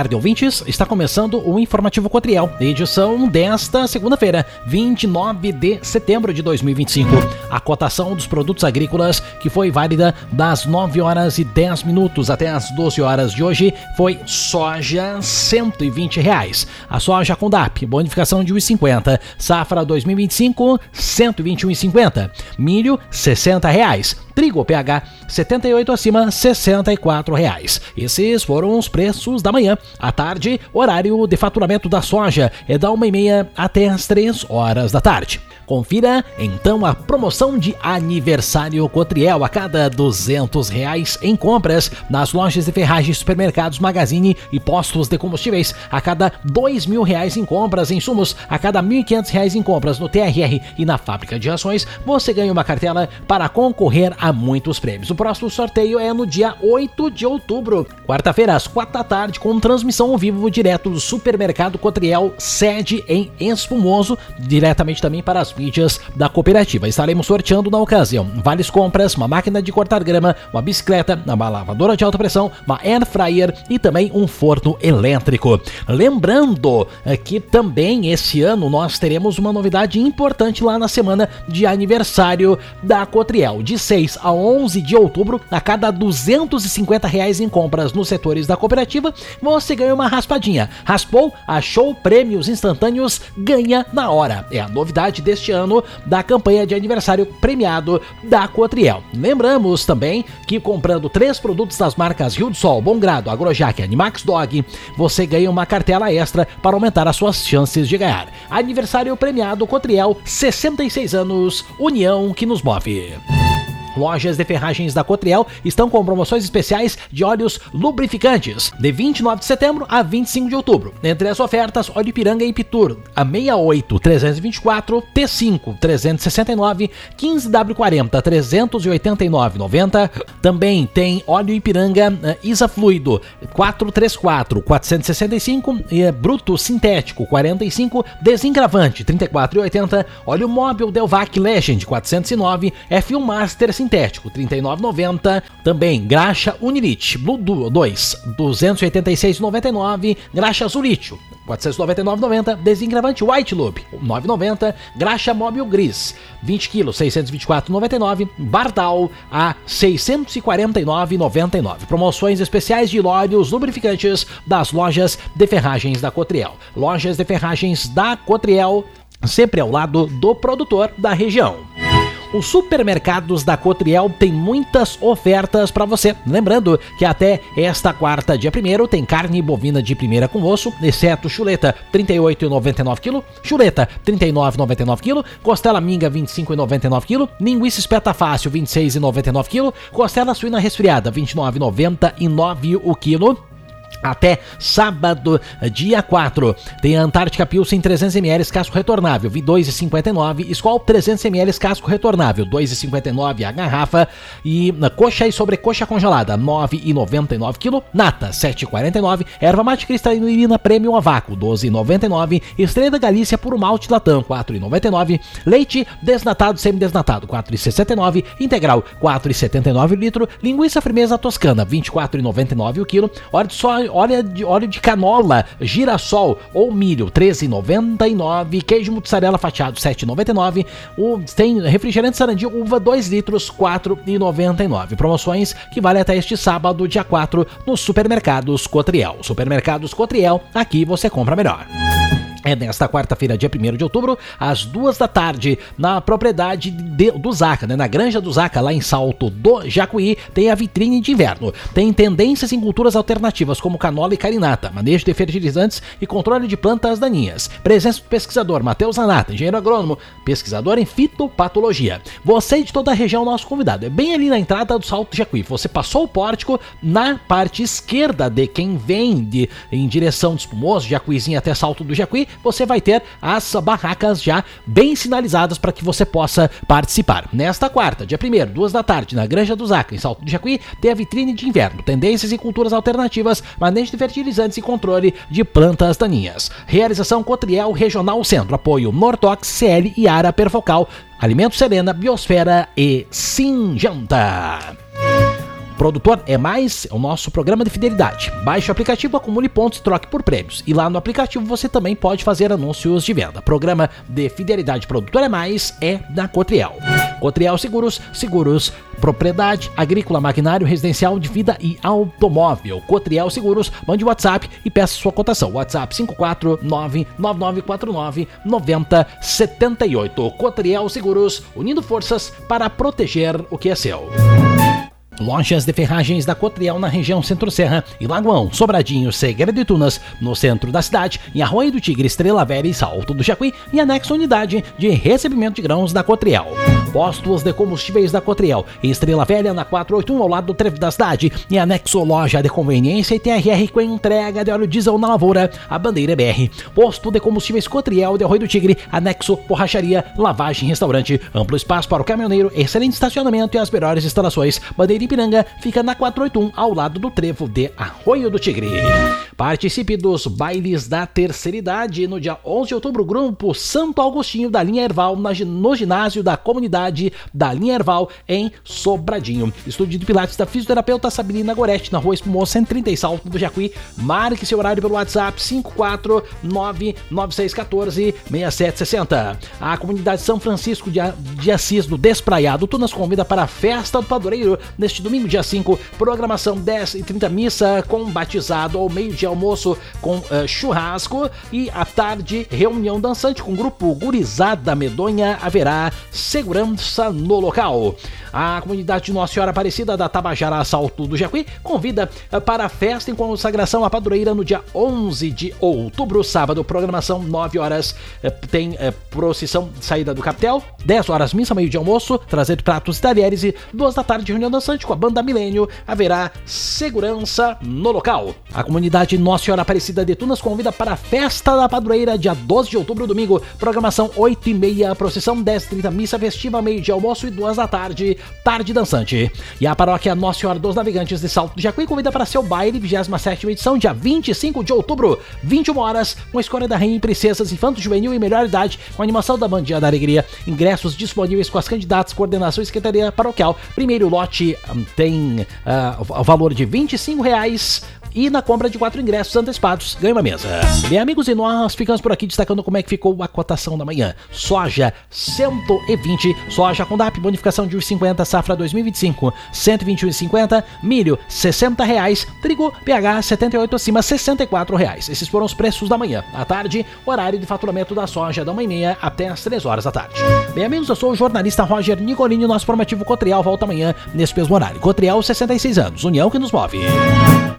tarde, ouvintes. Está começando o Informativo Cotriel, edição desta segunda-feira, 29 de setembro de 2025. A cotação dos produtos agrícolas, que foi válida das 9 horas e 10 minutos até as 12 horas de hoje, foi soja R$ 120. A soja com DAP, bonificação de R$ 1,50. Safra 2025, R$ 121,50. Milho, R$ 60. Trigo PH 78 acima, R$ 64. Esses foram os preços da manhã. À tarde, horário de faturamento da soja é da 1h30 até as 3 horas da tarde. Confira então a promoção de aniversário Cotriel a cada R$ 200 em compras nas lojas de ferragens, supermercados, Magazine e postos de combustíveis, a cada R$ 2.000 em compras em insumos, a cada R$ 1.500 em compras no TRR e na fábrica de rações, você ganha uma cartela para concorrer a muitos prêmios. O próximo sorteio é no dia 8 de outubro, quarta-feira, às 4 da tarde, com transmissão ao vivo direto do Supermercado Cotriel, sede em Espumoso, diretamente também para as mídias da cooperativa. Estaremos sorteando na ocasião vales compras, uma máquina de cortar grama, uma bicicleta, uma lavadora de alta pressão, uma air fryer e também um forno elétrico. Lembrando que também esse ano nós teremos uma novidade importante lá na semana de aniversário da Cotriel. De 6 a 11 de outubro, a cada R$ 250 em compras nos setores da cooperativa, você ganha uma raspadinha. Raspou, achou prêmios instantâneos, ganha na hora. É a novidade deste ano da campanha de aniversário premiado da Cotriel. Lembramos também que comprando 3 produtos das marcas Rio do Sol, Bom Grado, Agrojac e Animax Dog, você ganha uma cartela extra para aumentar as suas chances de ganhar. Aniversário premiado Cotriel, 66 anos, união que nos move. Lojas de ferragens da Cotriel estão com promoções especiais de óleos lubrificantes de 29 de setembro a 25 de outubro. Entre as ofertas, óleo Ipiranga e Pitur a 68 324, T5 369, 15W40 389,90. Também tem óleo Ipiranga Isa Fluido 434 465 e bruto sintético 45, desencravante 34,80. Óleo móvel Delvac Legend 409, F1 Master sintético, R$ 39,90. Também graxa Unilite Blue 2, R$ 286,99. Graxa Azulítio, R$ 499,90. Desencravante White Loop, R$ 9,90. Graxa Móvel Gris, 20 kg, R$ 624,99. Bardal a R$ 649,99. Promoções especiais de óleos lubrificantes das lojas de ferragens da Cotriel. Lojas de ferragens da Cotriel, sempre ao lado do produtor da região. Os supermercados da Cotriel têm muitas ofertas para você. Lembrando que até esta quarta, dia 1º, tem carne bovina de primeira com osso, exceto chuleta, R$ 38,99 kg, chuleta, R$ 39,99 kg, costela minga, R$ 25,99 kg, linguiça espeta fácil, R$ 26,99 kg, costela suína resfriada, R$ 29,99 o quilo. Até sábado, dia 4, tem a Antártica Pilsen 300ml casco retornável, R$ 2,59, Skol 300ml casco retornável, R$ 2,59 a garrafa, e coxa e sobrecoxa congelada, R$ 9,99 kg, nata, R$ 7,49, erva mate cristalina premium a vácuo, R$ 12,99, estrela Galícia puro malte Latam, R$ 4,99, leite desnatado semidesnatado, R$ 4,69, integral, R$ 4,79 o litro, linguiça firmeza toscana, R$ 24,99 o quilo, óleo de canola, girassol ou milho, R$ 13,99, queijo mussarela fatiado, R$ 7,99, tem refrigerante Sarandia uva 2 litros, R$ 4,99. Promoções que valem até este sábado, dia 4, nos supermercados Cotriel. Supermercados Cotriel, aqui você compra melhor. É nesta quarta-feira, dia 1º de outubro, às 2 da tarde, na propriedade do Zaca, na Granja do Zaca, lá em Salto do Jacuí, tem a vitrine de inverno. Tem tendências em culturas alternativas, como canola e carinata, manejo de fertilizantes e controle de plantas daninhas. Presença do pesquisador Matheus Zanata, engenheiro agrônomo, pesquisador em fitopatologia. Você e de toda a região, nosso convidado. É bem ali na entrada do Salto do Jacuí. Você passou o pórtico, na parte esquerda de quem vem em direção de Espumoso, Jacuizinho até Salto do Jacuí, você vai ter as barracas já bem sinalizadas para que você possa participar. Nesta quarta, dia 1º, 2 da tarde, na Granja do Zaca, em Salto do Jacuí, tem a vitrine de inverno, tendências e culturas alternativas, manejo de fertilizantes e controle de plantas daninhas. Realização Cotriel Regional Centro, apoio Nortox, CL e Ara Perfocal, Alimento Serena, Biosfera e Singenta. Produtor é Mais é o nosso programa de fidelidade. Baixe o aplicativo, acumule pontos e troque por prêmios. E lá no aplicativo você também pode fazer anúncios de venda. Programa de fidelidade Produtor é Mais é da Cotriel. Cotriel Seguros, seguros, propriedade, agrícola, maquinário, residencial, de vida e automóvel. Cotriel Seguros, mande o WhatsApp e peça sua cotação. WhatsApp 549-9949-9078. Cotriel Seguros, unindo forças para proteger o que é seu. Lojas de ferragens da Cotriel na região Centro-Serra e Lagoão, Sobradinho, Segredo e Tunas, no centro da cidade, em Arroio do Tigre, Estrela Velha e Salto do Jacuí, e anexo unidade de recebimento de grãos da Cotriel. Postos de combustíveis da Cotriel, em Estrela Velha, na 481, ao lado do trevo da cidade, e anexo loja de conveniência e TRR com entrega de óleo diesel na lavoura, a bandeira BR. Posto de combustíveis Cotriel de Arroio do Tigre, anexo borracharia, lavagem, restaurante, amplo espaço para o caminhoneiro, excelente estacionamento e as melhores instalações. Bandeira Ipiranga fica na 481, ao lado do trevo de Arroio do Tigre. Participe dos bailes da terceira idade no dia 11 de outubro, grupo Santo Agostinho da linha Erval, no ginásio da comunidade da linha Erval, em Sobradinho. Estúdio de Pilates da fisioterapeuta Sabina Gorete, na rua Espumosa 130, Salto do Jacuí. Marque seu horário pelo WhatsApp 54996146760. A comunidade São Francisco de Assis do Despraiado Tunas convida para a festa do Padureiro neste domingo, dia 5, programação 10h30, missa com batizado, ao meio-dia almoço com churrasco, e à tarde reunião dançante com grupo Gurizada Medonha. Haverá segurança no local. A comunidade de Nossa Senhora Aparecida da Tabajara, Salto do Jacuí, convida para a festa em consagração à padroeira no dia 11 de outubro, sábado, programação 9 horas, tem procissão saída do capitel, 10 horas missa, meio-dia almoço, trazer pratos e talheres, e 2 da tarde reunião dançante com a banda Milênio. Haverá segurança no local. A comunidade Nossa Senhora Aparecida de Tunas convida para a festa da padroeira, dia 12 de outubro, domingo, programação 8h30, procissão 10h30, missa festiva, meio-dia almoço e 2 da tarde, tarde dançante. E a paróquia Nossa Senhora dos Navegantes de Salto do Jacuí convida para seu baile, 27ª edição, dia 25 de outubro, 21 horas, com a escolha da Rainha e Princesas, Infanto Juvenil e Melhor Idade, com a animação da Bandinha da Alegria. Ingressos disponíveis com as candidatas, coordenação e secretaria paroquial. Primeiro lote tem o valor de R$25, e na compra de 4 ingressos antecipados ganha uma mesa. Bem, amigos, e nós ficamos por aqui destacando como é que ficou a cotação da manhã. Soja 120, soja com DAP, bonificação de 1,50, safra 2025, 121,50, milho R$60, trigo PH 78 acima R$64. Esses foram os preços da manhã. À tarde, horário de faturamento da soja da 1h30 até as 3 horas da tarde. Bem, amigos, eu sou o jornalista Roger Nicolini, nosso formativo Cotriel volta amanhã nesse mesmo horário. Cotriel, 66 anos, união que nos move.